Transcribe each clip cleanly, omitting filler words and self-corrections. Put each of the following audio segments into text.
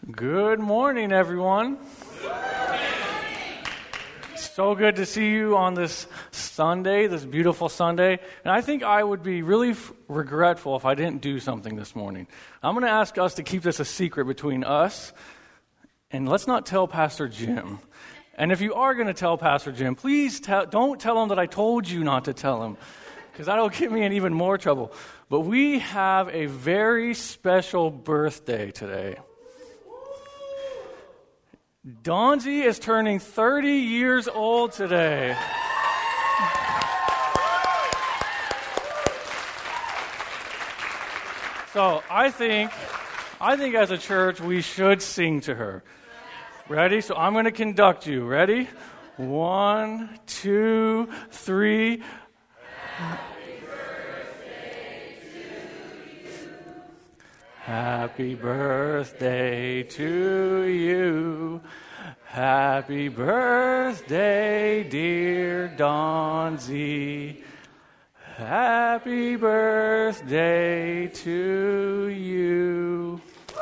Good morning, everyone. So good to see you on this Sunday, this beautiful Sunday. And I think I would be really regretful if I didn't do something this morning. I'm going to ask us to keep this a secret between us, and let's not tell Pastor Jim. And if you are going to tell Pastor Jim, please don't tell him that I told you not to tell him, because that'll get me in even more trouble. But we have a very special birthday today. Donzie is turning 30 years old today. So I think as a church we should sing to her. Ready? So I'm going to conduct you. Ready? 1, 2, 3. Happy birthday to you. Happy birthday, dear Donzie. Happy birthday to you.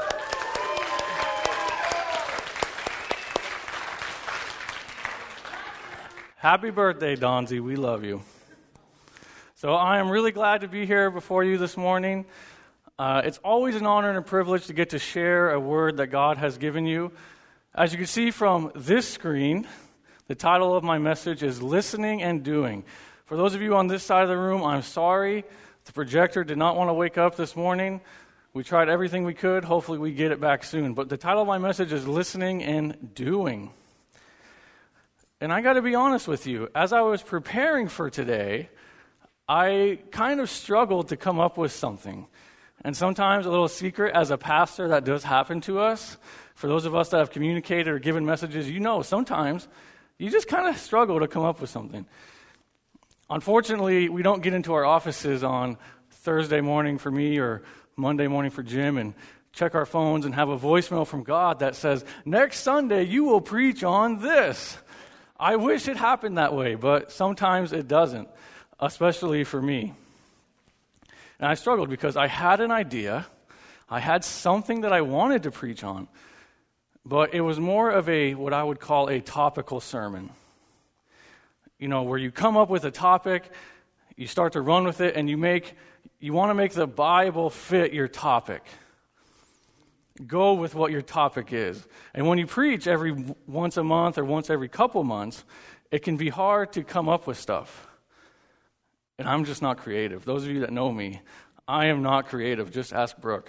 Happy birthday, Donzie. We love you. So I am really glad to be here before you this morning. It's always an honor and a privilege to get to share a word that God has given you. As you can see from this screen, the title of my message is Listening and Doing. For those of you on this side of the room, I'm sorry. The projector did not want to wake up this morning. We tried everything we could. Hopefully we get it back soon. But the title of my message is Listening and Doing. And I got to be honest with you, as I was preparing for today, I kind of struggled to come up with something. And sometimes, a little secret, as a pastor, that does happen to us. For those of us that have communicated or given messages, you know sometimes you just kind of struggle to come up with something. Unfortunately, we don't get into our offices on Thursday morning for me or Monday morning for Jim and check our phones and have a voicemail from God that says, next Sunday you will preach on this. I wish it happened that way, but sometimes it doesn't, especially for me. And I struggled because I had an idea, I had something that I wanted to preach on, but it was more of what I would call a topical sermon. You know, where you come up with a topic, you start to run with it, and you want to make the Bible fit your topic. Go with what your topic is. And when you preach once a month or once every couple months, it can be hard to come up with stuff. And I'm just not creative. Those of you that know me, I am not creative. Just ask Brooke.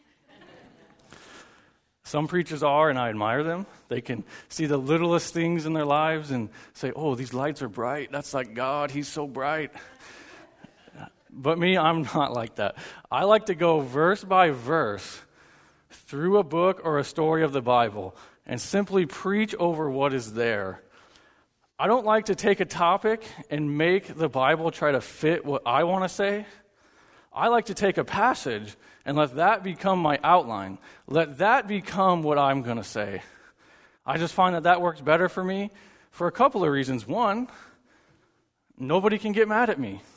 Some preachers are, and I admire them. They can see the littlest things in their lives and say, oh, these lights are bright. That's like God. He's so bright. But me, I'm not like that. I like to go verse by verse through a book or a story of the Bible and simply preach over what is there. I don't like to take a topic and make the Bible try to fit what I want to say. I like to take a passage and let that become my outline. Let that become what I'm going to say. I just find that works better for me for a couple of reasons. One, nobody can get mad at me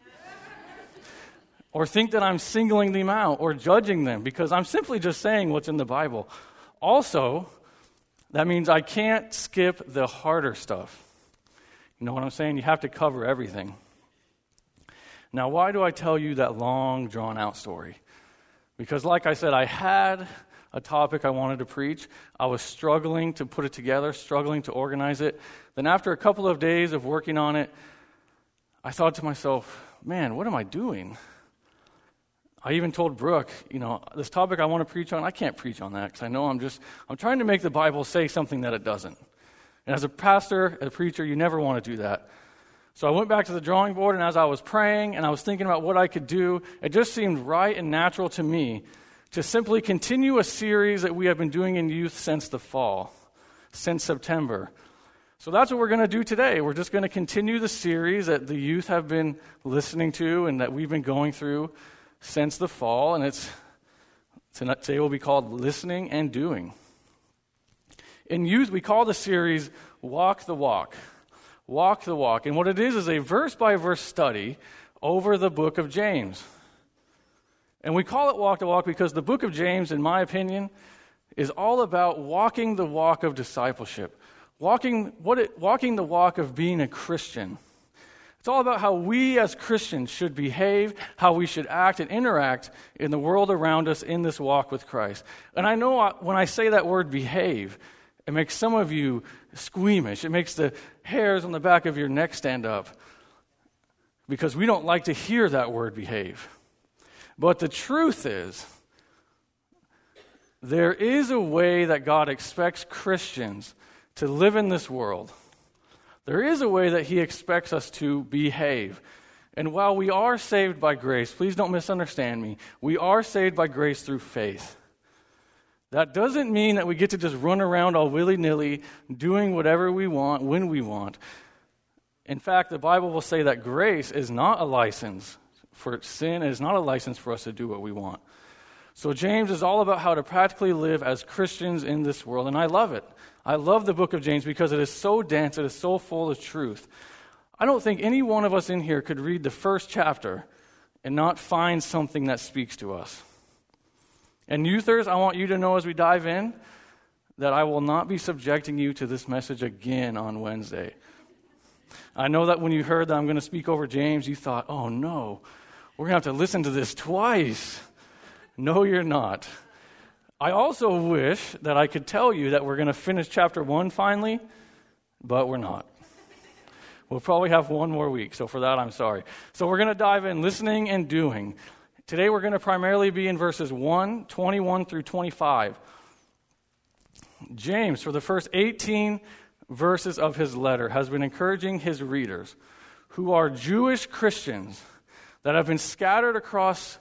or think that I'm singling them out or judging them because I'm simply just saying what's in the Bible. Also, that means I can't skip the harder stuff. You know what I'm saying? You have to cover everything. Now, why do I tell you that long, drawn-out story? Because like I said, I had a topic I wanted to preach. I was struggling to put it together, struggling to organize it. Then after a couple of days of working on it, I thought to myself, man, what am I doing? I even told Brooke, this topic I want to preach on, I can't preach on that because I know I'm trying to make the Bible say something that it doesn't. And as a pastor, as a preacher, you never want to do that. So I went back to the drawing board, and as I was praying and I was thinking about what I could do, it just seemed right and natural to me to simply continue a series that we have been doing in youth since the fall, since September. So that's what we're going to do today. We're just going to continue the series that the youth have been listening to and that we've been going through since the fall, and today will be called Listening and Doing. In youth, we call the series Walk the Walk. Walk the Walk. And what it is a verse-by-verse study over the book of James. And we call it Walk the Walk because the book of James, in my opinion, is all about walking the walk of discipleship, walking the walk of being a Christian. It's all about how we as Christians should behave, how we should act and interact in the world around us in this walk with Christ. And I know when I say that word behave, it makes some of you squeamish. It makes the hairs on the back of your neck stand up because we don't like to hear that word behave. But the truth is, there is a way that God expects Christians to live in this world. There is a way that he expects us to behave. And while we are saved by grace, please don't misunderstand me, we are saved by grace through faith. That doesn't mean that we get to just run around all willy-nilly, doing whatever we want, when we want. In fact, the Bible will say that grace is not a license for sin. It is not a license for us to do what we want. So James is all about how to practically live as Christians in this world, and I love it. I love the book of James because it is so dense, it is so full of truth. I don't think any one of us in here could read the first chapter and not find something that speaks to us. And youthers, I want you to know as we dive in that I will not be subjecting you to this message again on Wednesday. I know that when you heard that I'm going to speak over James, you thought, oh no, we're going to have to listen to this twice. No, you're not. I also wish that I could tell you that we're going to finish chapter 1 finally, but we're not. We'll probably have one more week, so for that I'm sorry. So we're going to dive in, listening and doing. Today we're going to primarily be in verses 21 through 25. James, for the first 18 verses of his letter, has been encouraging his readers, who are Jewish Christians that have been scattered across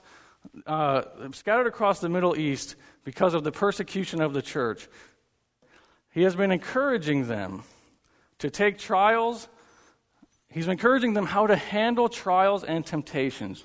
the Middle East because of the persecution of the church. He has been encouraging them to take trials. He's been encouraging them how to handle trials and temptations.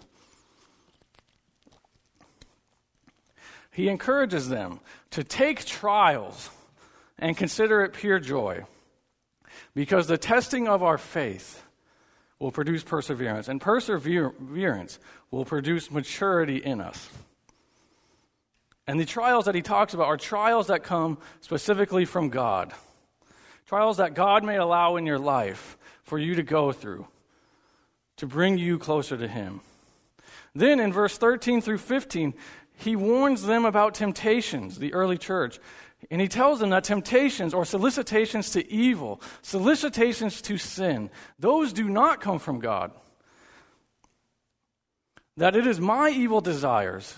He encourages them to take trials and consider it pure joy, because the testing of our faith will produce perseverance, and perseverance will produce maturity in us. And the trials that he talks about are trials that come specifically from God. Trials that God may allow in your life for you to go through to bring you closer to him. Then in verse 13 through 15, he warns them about temptations, the early church. And he tells them that temptations or solicitations to evil, solicitations to sin, those do not come from God. That it is my evil desires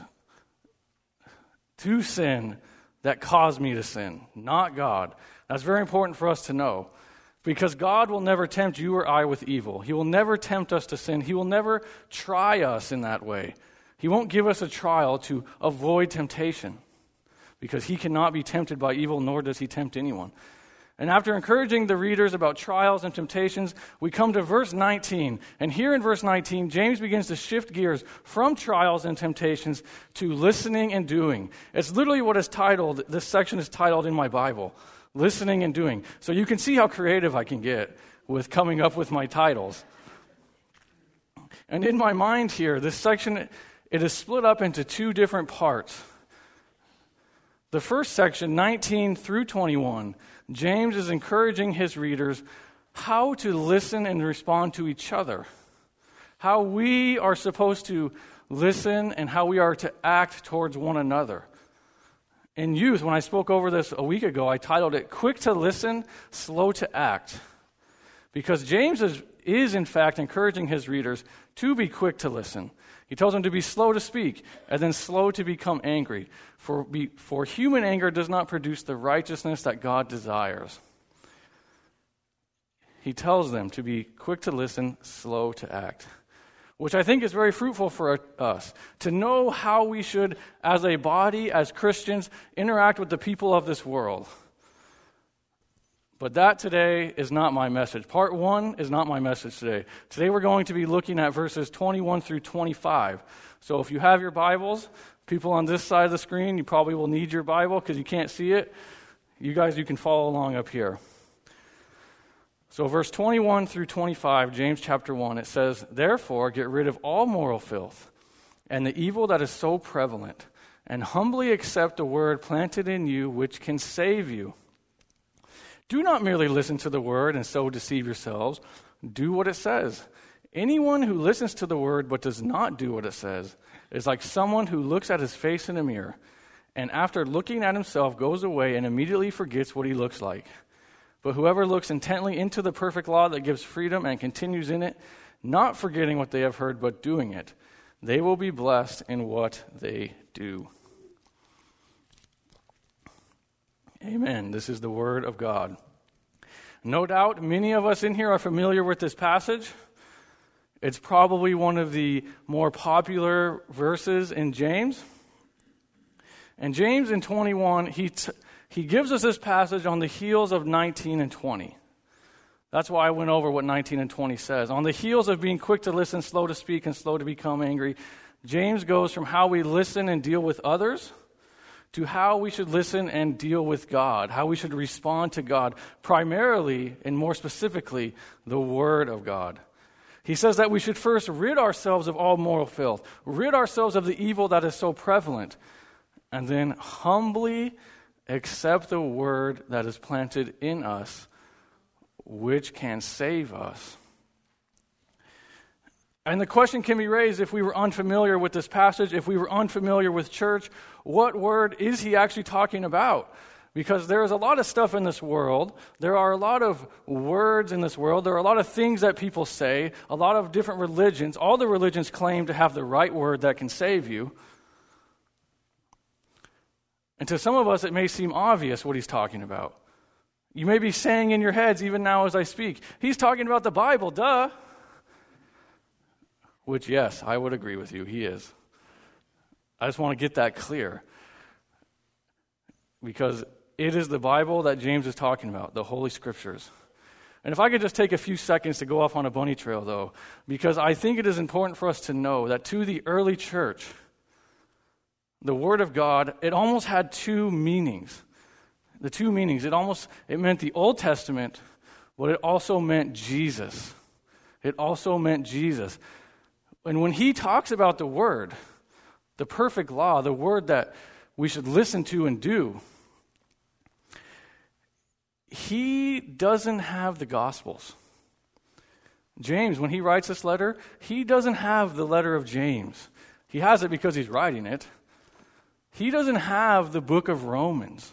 to sin that cause me to sin, not God. That's very important for us to know, because God will never tempt you or I with evil. He will never tempt us to sin. He will never try us in that way. He won't give us a trial to avoid temptation, because he cannot be tempted by evil, nor does he tempt anyone. And after encouraging the readers about trials and temptations, we come to verse 19. And here in verse 19, James begins to shift gears from trials and temptations to listening and doing. It's literally what is titled, this section is titled in my Bible, Listening and Doing. So you can see how creative I can get with coming up with my titles. And in my mind here, this section, it is split up into two different parts. The first section, 19 through 21, James is encouraging his readers how to listen and respond to each other, how we are supposed to listen and how we are to act towards one another. In youth, when I spoke over this a week ago, I titled it, Quick to Listen, Slow to Act. Because James is in fact encouraging his readers to be quick to listen. He tells them to be slow to speak and then slow to become angry. For human anger does not produce the righteousness that God desires. He tells them to be quick to listen, slow to act, which I think is very fruitful for us, to know how we should, as a body, as Christians, interact with the people of this world. But that today is not my message. Part 1 is not my message today. Today we're going to be looking at verses 21 through 25. So if you have your Bibles, people on this side of the screen, you probably will need your Bible because you can't see it. You guys, you can follow along up here. So verse 21 through 25, James chapter 1, it says, Therefore get rid of all moral filth and the evil that is so prevalent, and humbly accept the word planted in you, which can save you. Do not merely listen to the word and so deceive yourselves. Do what it says. Anyone who listens to the word but does not do what it says is like someone who looks at his face in a mirror, and after looking at himself goes away and immediately forgets what he looks like. But whoever looks intently into the perfect law that gives freedom and continues in it, not forgetting what they have heard but doing it, they will be blessed in what they do. Amen. This is the word of God. No doubt many of us in here are familiar with this passage. It's probably one of the more popular verses in James. And James in 21, he gives us this passage on the heels of 19 and 20. That's why I went over what 19 and 20 says. On the heels of being quick to listen, slow to speak, and slow to become angry, James goes from how we listen and deal with others to how we should listen and deal with God, how we should respond to God, primarily and more specifically, the Word of God. He says that we should first rid ourselves of all moral filth, rid ourselves of the evil that is so prevalent, and then humbly accept the Word that is planted in us, which can save us. And the question can be raised, if we were unfamiliar with this passage, if we were unfamiliar with church, what word is he actually talking about? Because there is a lot of stuff in this world. There are a lot of words in this world. There are a lot of things that people say, a lot of different religions. All the religions claim to have the right word that can save you. And to some of us, it may seem obvious what he's talking about. You may be saying in your heads, even now as I speak, he's talking about the Bible, duh. Which, yes, I would agree with you, he is. I just want to get that clear. Because it is the Bible that James is talking about, the Holy Scriptures. And if I could just take a few seconds to go off on a bunny trail, though, because I think it is important for us to know that to the early church, the Word of God, it almost had two meanings. The two meanings, it meant the Old Testament, but it also meant Jesus. It also meant Jesus. And when he talks about the Word, the perfect law, the Word that we should listen to and do, he doesn't have the Gospels. James, when he writes this letter, he doesn't have the letter of James. He has it because he's writing it. He doesn't have the book of Romans.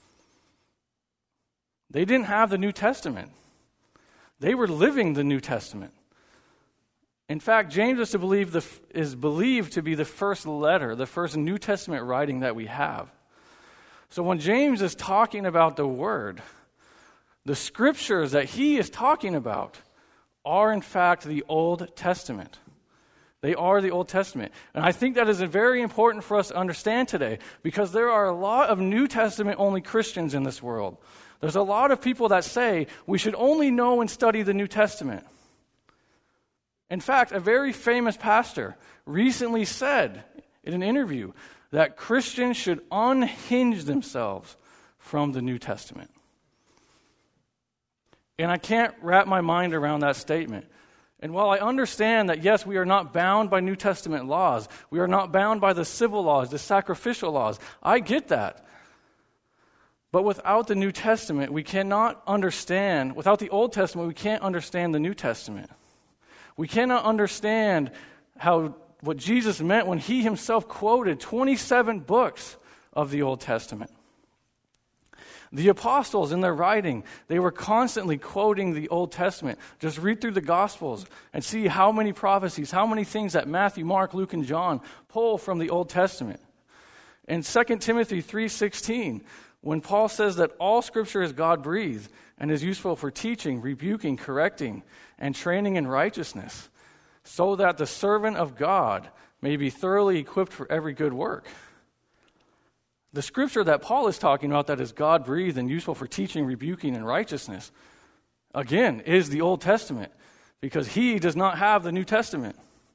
They didn't have the New Testament. They were living the New Testament. In fact, James is believed to be the first letter, the first New Testament writing that we have. So when James is talking about the Word, the Scriptures that he is talking about are in fact the Old Testament. They are the Old Testament. And I think that is very important for us to understand today, because there are a lot of New Testament-only Christians in this world. There's a lot of people that say we should only know and study the New Testament. In fact, a very famous pastor recently said in an interview that Christians should unhinge themselves from the New Testament. And I can't wrap my mind around that statement. And while I understand that, yes, we are not bound by New Testament laws, we are not bound by the civil laws, the sacrificial laws, I get that. But without the New Testament, we cannot understand, without the Old Testament, we can't understand the New Testament. We cannot understand what Jesus meant when he himself quoted 27 books of the Old Testament. The apostles, in their writing, they were constantly quoting the Old Testament. Just read through the Gospels and see how many prophecies, how many things that Matthew, Mark, Luke, and John pull from the Old Testament. In 2 Timothy 3:16, when Paul says that all Scripture is God-breathed and is useful for teaching, rebuking, correcting, and training in righteousness, so that the servant of God may be thoroughly equipped for every good work. The Scripture that Paul is talking about that is God-breathed and useful for teaching, rebuking, and righteousness, again, is the Old Testament, because he does not have the New Testament.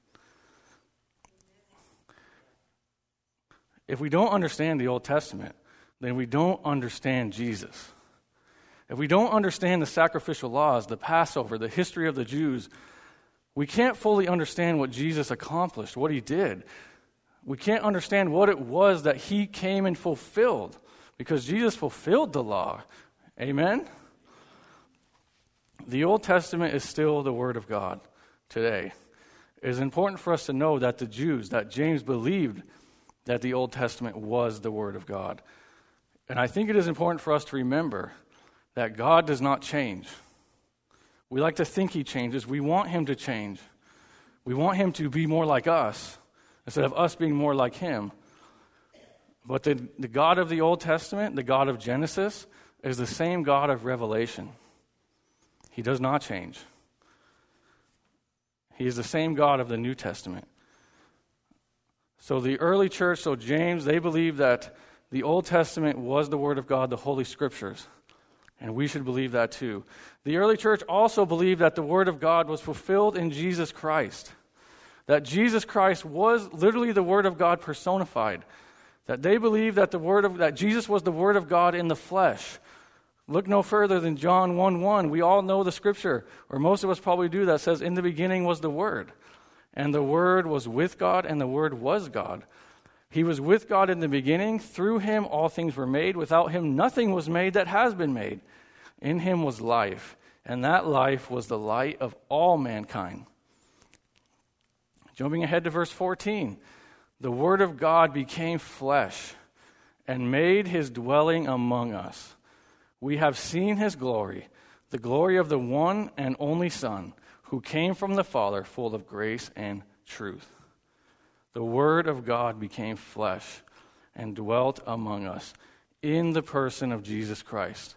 If we don't understand the Old Testament, then we don't understand Jesus. If we don't understand the sacrificial laws, the Passover, the history of the Jews, we can't fully understand what Jesus accomplished, what he did. We can't understand what it was that he came and fulfilled, because Jesus fulfilled the law. Amen? The Old Testament is still the Word of God today. It is important for us to know that the Jews, that James believed that the Old Testament was the Word of God. And I think it is important for us to remember that God does not change. We like to think he changes. We want him to change. We want him to be more like us instead of us being more like him. But the God of the Old Testament, the God of Genesis, is the same God of Revelation. He does not change. He is the same God of the New Testament. So the early church, so James, they believed that the Old Testament was the Word of God, the Holy Scriptures. And we should believe that too. The early church also believed that the Word of God was fulfilled in Jesus Christ. That Jesus Christ was literally the Word of God personified. That they believed that that Jesus was the Word of God in the flesh. Look no further than John 1:1. We all know the scripture, or most of us probably do, that says, "In the beginning was the Word, and the Word was with God, and the Word was God. He was with God in the beginning. Through him all things were made. Without him nothing was made that has been made. In him was life, and that life was the light of all mankind." Jumping ahead to verse 14. "The Word of God became flesh and made his dwelling among us. We have seen his glory, the glory of the one and only Son, who came from the Father, full of grace and truth." The Word of God became flesh and dwelt among us in the person of Jesus Christ.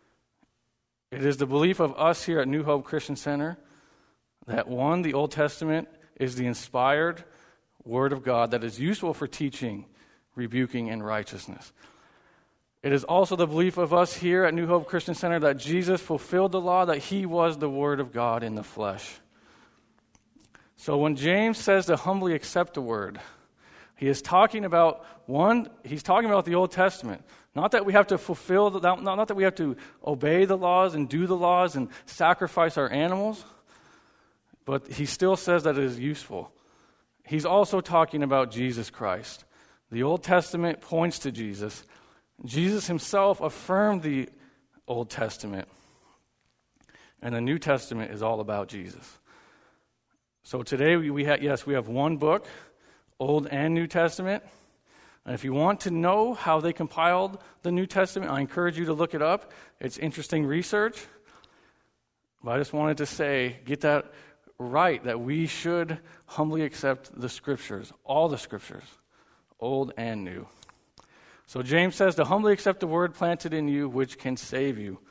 It is the belief of us here at New Hope Christian Center that, one, the Old Testament is the inspired Word of God that is useful for teaching, rebuking, and righteousness. It is also the belief of us here at New Hope Christian Center that Jesus fulfilled the law, that he was the Word of God in the flesh. So when James says to humbly accept the Word, he is talking about, he's talking about the Old Testament. Not that we have to fulfill, not that we have to obey the laws and do the laws and sacrifice our animals, but he still says that it is useful. He's also talking about Jesus Christ. The Old Testament points to Jesus. Jesus himself affirmed the Old Testament. And the New Testament is all about Jesus. So today we have one book, Old and New Testament. And if you want to know how they compiled the New Testament, I encourage you to look it up. It's interesting research. But I just wanted to say, get that right, that we should humbly accept the Scriptures, all the Scriptures, Old and New. So James says to humbly accept the Word planted in you, which can save you.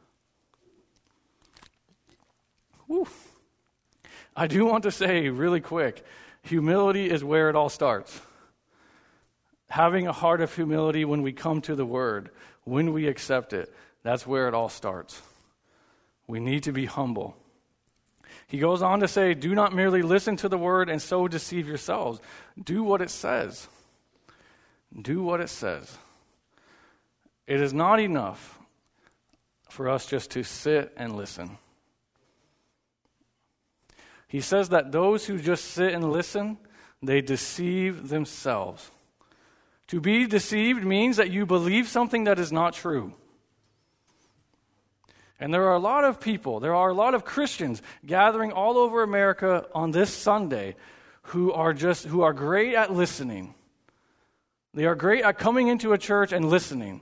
Woo. I do want to say really quick, humility is where it all starts. Having a heart of humility when we come to the Word, when we accept it, that's where it all starts. We need to be humble. He goes on to say, do not merely listen to the Word and so deceive yourselves. Do what it says. Do what it says. It is not enough for us just to sit and listen. He says that those who just sit and listen, they deceive themselves. To be deceived means that you believe something that is not true. And there are a lot of people, there are a lot of Christians gathering all over America on this Sunday who are great at listening. They are great at coming into a church and listening.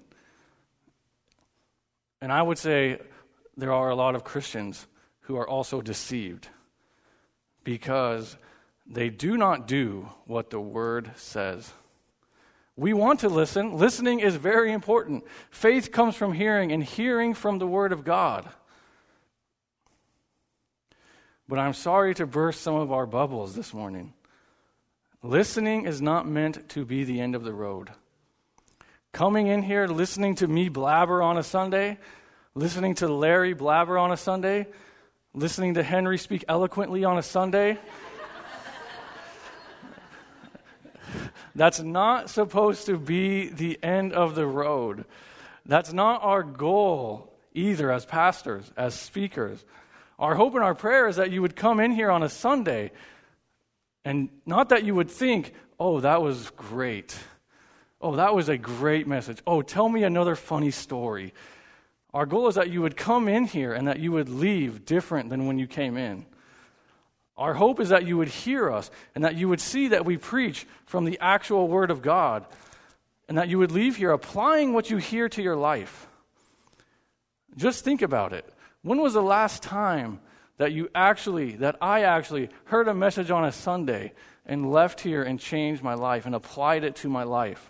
And I would say there are a lot of Christians who are also deceived because they do not do what the Word says. We want to listen. Listening is very important. Faith comes from hearing, and hearing from the Word of God. But I'm sorry to burst some of our bubbles this morning. Listening is not meant to be the end of the road. Coming in here, listening to me blabber on a Sunday, listening to Larry blabber on a Sunday, listening to Henry speak eloquently on a Sunday, that's not supposed to be the end of the road. That's not our goal either as pastors, as speakers. Our hope and our prayer is that you would come in here on a Sunday And not that you would think, oh, that was great. Oh, that was a great message. Oh, tell me another funny story. Our goal is that you would come in here and that you would leave different than when you came in. Our hope is that you would hear us and that you would see that we preach from the actual Word of God and that you would leave here applying what you hear to your life. Just think about it. When was the last time that I actually heard a message on a Sunday and left here and changed my life and applied it to my life?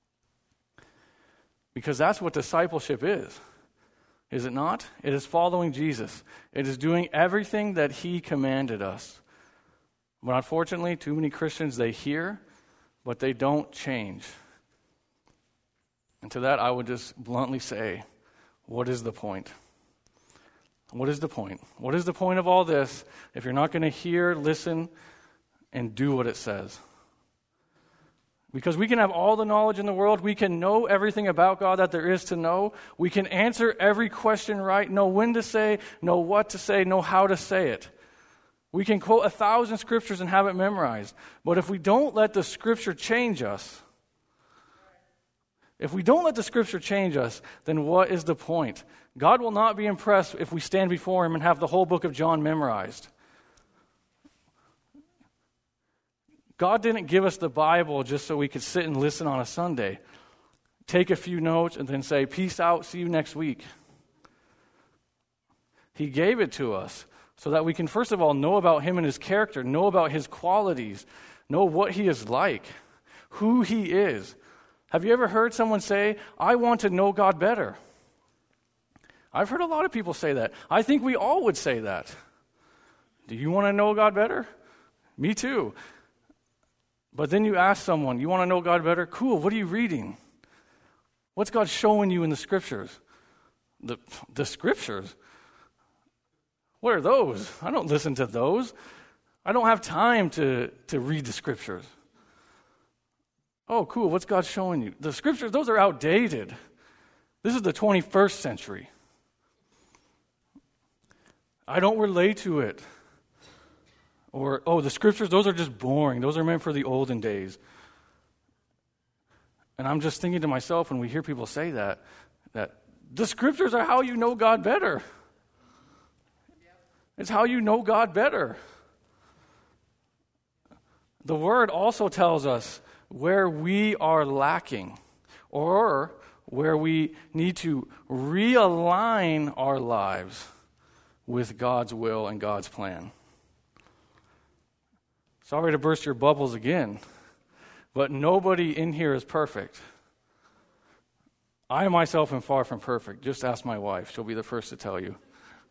Because that's what discipleship is it not? It is following Jesus. It is doing everything that he commanded us. But unfortunately, too many Christians, they hear, but they don't change. And to that, I would just bluntly say, what is the point? What is the point? What is the point of all this if you're not going to hear, listen, and do what it says? Because we can have all the knowledge in the world. We can know everything about God that there is to know. We can answer every question right, know when to say, know what to say, know how to say it. We can quote 1,000 scriptures and have it memorized. But if we don't let the scripture change us, then what is the point? God will not be impressed if we stand before him and have the whole book of John memorized. God didn't give us the Bible just so we could sit and listen on a Sunday, take a few notes, and then say, peace out, see you next week. He gave it to us so that we can, first of all, know about him and his character, know about his qualities, know what he is like, who he is. Have you ever heard someone say, I want to know God better? I've heard a lot of people say that. I think we all would say that. Do you want to know God better? Me too. But then you ask someone, you want to know God better? Cool, what are you reading? What's God showing you in the scriptures? The scriptures? What are those? I don't listen to those. I don't have time to read the scriptures. Oh, cool, what's God showing you? The scriptures, those are outdated. This is the 21st century. I don't relate to it. Or, the scriptures, those are just boring. Those are meant for the olden days. And I'm just thinking to myself when we hear people say that the scriptures are how you know God better. It's how you know God better. The Word also tells us where we are lacking or where we need to realign our lives with God's will and God's plan. Sorry to burst your bubbles again, but nobody in here is perfect. I myself am far from perfect. Just ask my wife. She'll be the first to tell you.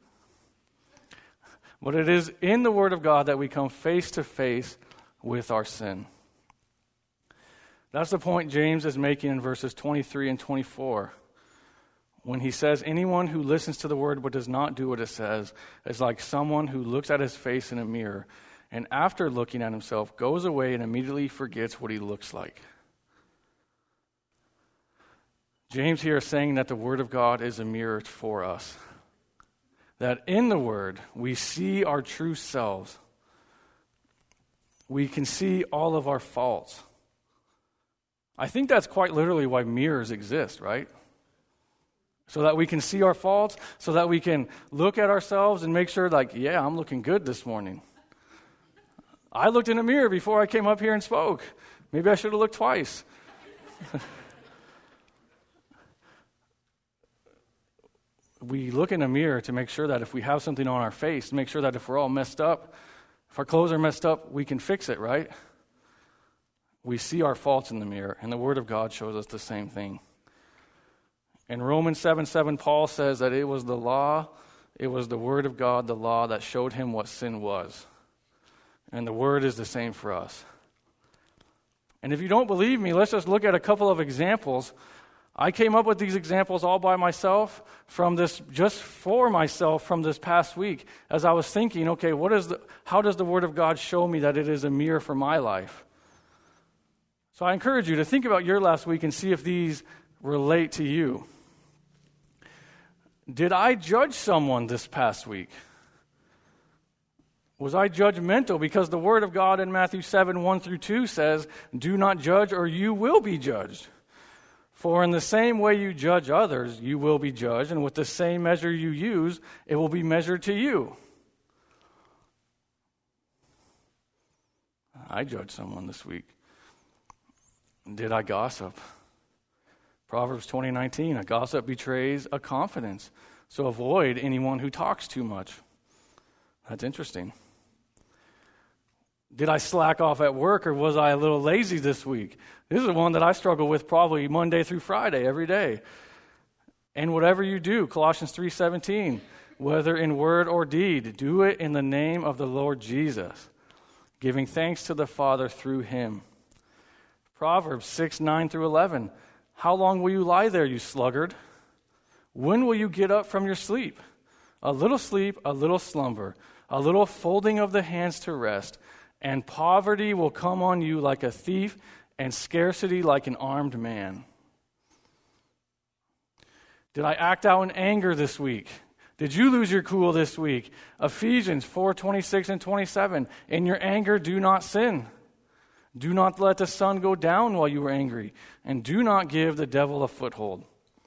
But it is in the Word of God that we come face to face with our sin. That's the point James is making in verses 23 and 24. When he says, anyone who listens to the Word but does not do what it says is like someone who looks at his face in a mirror and after looking at himself, goes away and immediately forgets what he looks like. James here is saying that the Word of God is a mirror for us. That in the Word, we see our true selves. We can see all of our faults. I think that's quite literally why mirrors exist, right? So that we can see our faults, so that we can look at ourselves and make sure, yeah, I'm looking good this morning. I looked in a mirror before I came up here and spoke. Maybe I should have looked twice. We look in a mirror to make sure that if we have something on our face, to make sure that if we're all messed up, if our clothes are messed up, we can fix it, right? We see our faults in the mirror, and the Word of God shows us the same thing. In Romans 7:7, Paul says that it was the law, it was the Word of God, the law, that showed him what sin was. And the Word is the same for us. And if you don't believe me, let's just look at a couple of examples. I came up with these examples all by myself from this past week as I was thinking, okay, how does the Word of God show me that it is a mirror for my life? So I encourage you to think about your last week and see if these relate to you. Did I judge someone this past week? Was I judgmental? Because the Word of God in Matthew 7, 1 through 2 says, "Do not judge or you will be judged. For in the same way you judge others, you will be judged, and with the same measure you use, it will be measured to you." I judged someone this week. Did I gossip? Proverbs 20:19, "A gossip betrays a confidence, so avoid anyone who talks too much." That's interesting. Did I slack off at work, or was I a little lazy this week? This is one that I struggle with probably Monday through Friday, every day. "And whatever you do," Colossians 3:17, "whether in word or deed, do it in the name of the Lord Jesus, giving thanks to the Father through him." Proverbs 6:9 through 11, "How long will you lie there, you sluggard? When will you get up from your sleep? A little sleep, a little slumber, a little folding of the hands to rest, and poverty will come on you like a thief, and scarcity like an armed man." Did I act out in anger this week? Did you lose your cool this week? Ephesians 4:26 and 27, "In your anger do not sin. Do not let the sun go down while you are angry, and do not give the devil a foothold."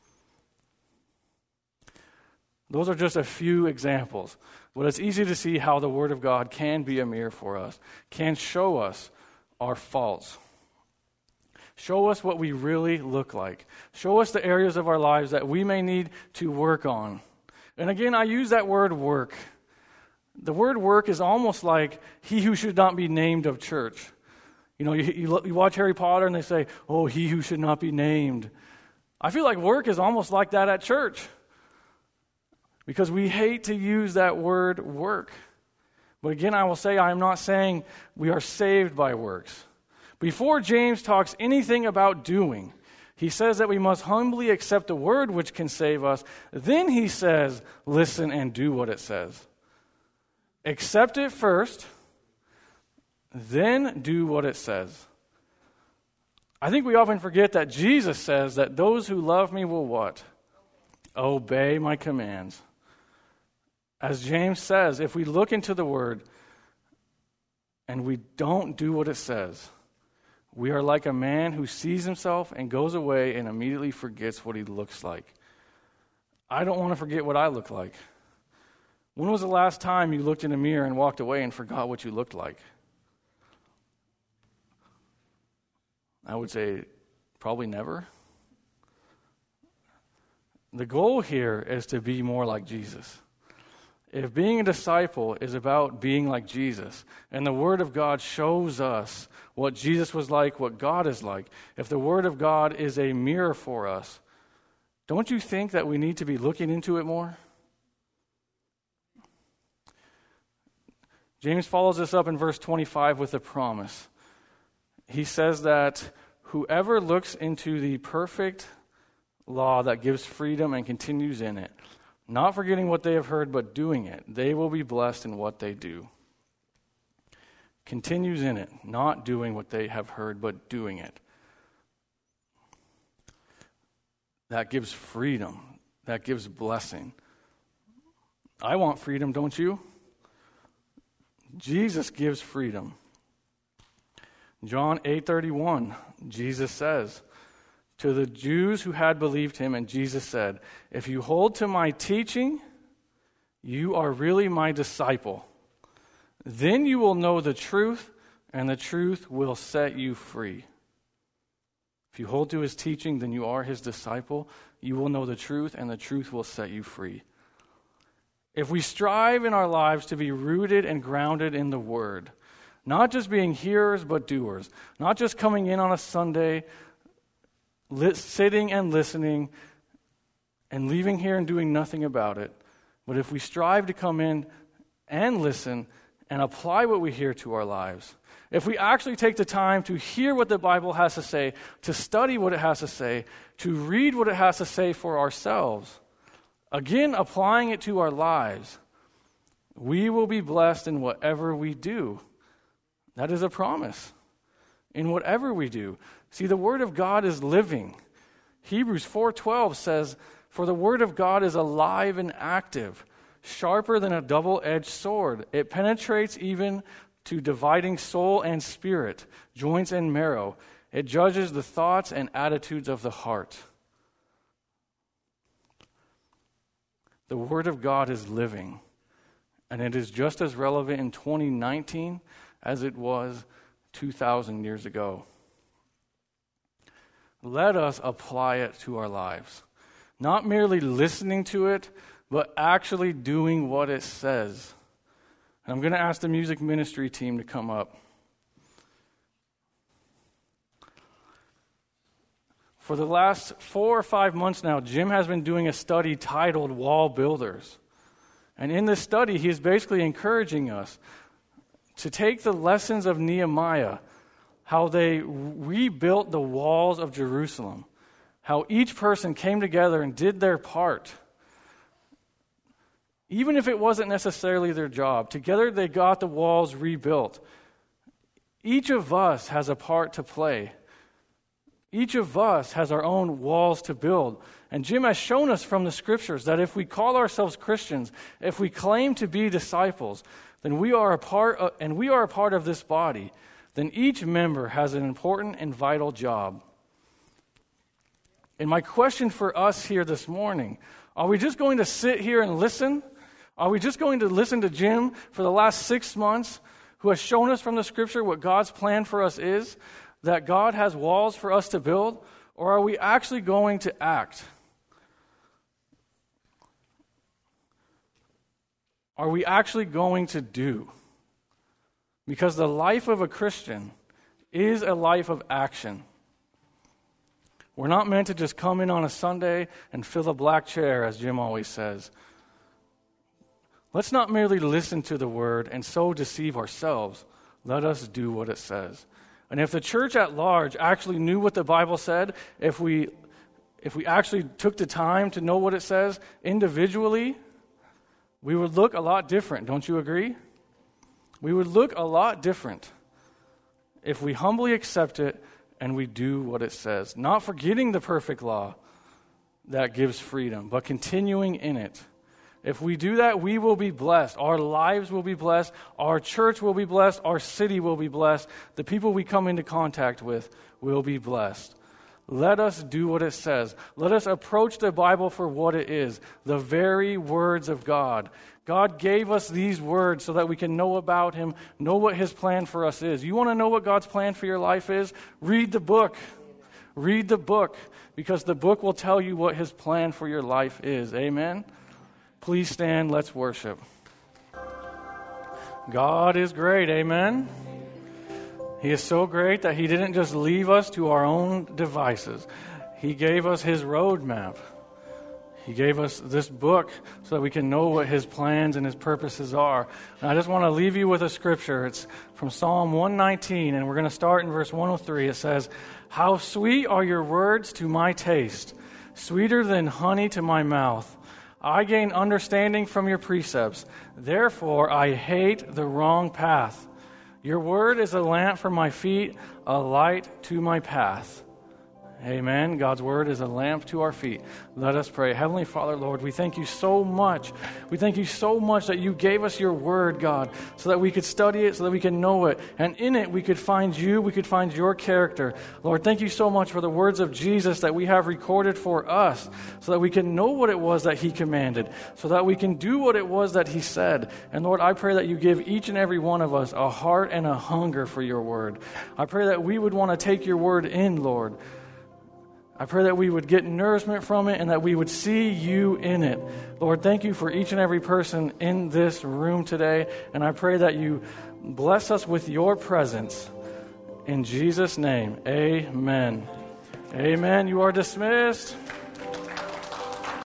Those are just a few examples, but it's easy to see how the Word of God can be a mirror for us, can show us our faults, show us what we really look like, show us the areas of our lives that we may need to work on. And again, I use that word work. The word work is almost like he who should not be named of church. You know, you watch Harry Potter and they say, "Oh, he who should not be named." I feel like work is almost like that at church, because we hate to use that word work. But again, I will say, I am not saying we are saved by works. Before James talks anything about doing, he says that we must humbly accept the word which can save us. Then he says, listen and do what it says. Accept it first, then do what it says. I think we often forget that Jesus says that those who love me will what? Obey my commands. As James says, if we look into the word and we don't do what it says, we are like a man who sees himself and goes away and immediately forgets what he looks like. I don't want to forget what I look like. When was the last time you looked in a mirror and walked away and forgot what you looked like? I would say probably never. The goal here is to be more like Jesus. If being a disciple is about being like Jesus, and the Word of God shows us what Jesus was like, what God is like, if the Word of God is a mirror for us, don't you think that we need to be looking into it more? James follows this up in verse 25 with a promise. He says that whoever looks into the perfect law that gives freedom and continues in it, not forgetting what they have heard, but doing it, they will be blessed in what they do. Continues in it, not doing what they have heard, but doing it. That gives freedom. That gives blessing. I want freedom, don't you? Jesus gives freedom. John 8:31, Jesus says, to the Jews who had believed him, and Jesus said, if you hold to my teaching, you are really my disciple. Then you will know the truth, and the truth will set you free. If you hold to his teaching, then you are his disciple. You will know the truth, and the truth will set you free. If we strive in our lives to be rooted and grounded in the Word, not just being hearers but doers, not just coming in on a Sunday, sitting and listening and leaving here and doing nothing about it, but if we strive to come in and listen and apply what we hear to our lives, if we actually take the time to hear what the Bible has to say, to study what it has to say, to read what it has to say for ourselves, again, applying it to our lives, we will be blessed in whatever we do. That is a promise. In whatever we do. See, the Word of God is living. Hebrews 4:12 says, for the Word of God is alive and active, sharper than a double-edged sword. It penetrates even to dividing soul and spirit, joints and marrow. It judges the thoughts and attitudes of the heart. The Word of God is living, and it is just as relevant in 2019 as it was 2,000 years ago. Let us apply it to our lives. Not merely listening to it, but actually doing what it says. And I'm going to ask the music ministry team to come up. For the last 4 or 5 months now, Jim has been doing a study titled Wall Builders. And in this study, he is basically encouraging us to take the lessons of Nehemiah, how they rebuilt the walls of Jerusalem, how each person came together and did their part. Even if it wasn't necessarily their job, together they got the walls rebuilt. Each of us has a part to play. Each of us has our own walls to build. And Jim has shown us from the scriptures that if we call ourselves Christians, if we claim to be disciples, then we are a part of this body. Then each member has an important and vital job. And my question for us here this morning, are we just going to sit here and listen? Are we just going to listen to Jim for the last 6 months, who has shown us from the scripture what God's plan for us is, that God has walls for us to build? Or are we actually going to act? Are we actually going to do? Because the life of a Christian is a life of action. We're not meant to just come in on a Sunday and fill a black chair, as Jim always says. Let's not merely listen to the word and so deceive ourselves. Let us do what it says. And if the church at large actually knew what the Bible said, if we actually took the time to know what it says individually, we would look a lot different. Don't you agree? We would look a lot different if we humbly accept it and we do what it says. Not forgetting the perfect law that gives freedom, but continuing in it. If we do that, we will be blessed. Our lives will be blessed. Our church will be blessed. Our city will be blessed. The people we come into contact with will be blessed. Let us do what it says. Let us approach the Bible for what it is, the very words of God. God gave us these words so that we can know about Him, know what His plan for us is. You want to know what God's plan for your life is? Read the book. Read the book, because the book will tell you what His plan for your life is. Amen? Please stand, let's worship. God is great, amen? He is so great that He didn't just leave us to our own devices. He gave us His roadmap. He gave us this book so that we can know what His plans and His purposes are. And I just want to leave you with a scripture. It's from Psalm 119, and we're going to start in verse 103. It says, "How sweet are your words to my taste, sweeter than honey to my mouth. I gain understanding from your precepts. Therefore, I hate the wrong path. Your word is a lamp for my feet, a light to my path." Amen. God's word is a lamp to our feet. Let us pray. Heavenly Father, Lord, we thank you so much. We thank you so much that you gave us your word, God, so that we could study it, so that we could know it. And in it, we could find you, we could find your character. Lord, thank you so much for the words of Jesus that we have recorded for us, so that we can know what it was that He commanded, so that we can do what it was that He said. And Lord, I pray that you give each and every one of us a heart and a hunger for your word. I pray that we would want to take your word in, Lord. I pray that we would get nourishment from it and that we would see you in it. Lord, thank you for each and every person in this room today. And I pray that you bless us with your presence. In Jesus' name, amen. Amen. You are dismissed.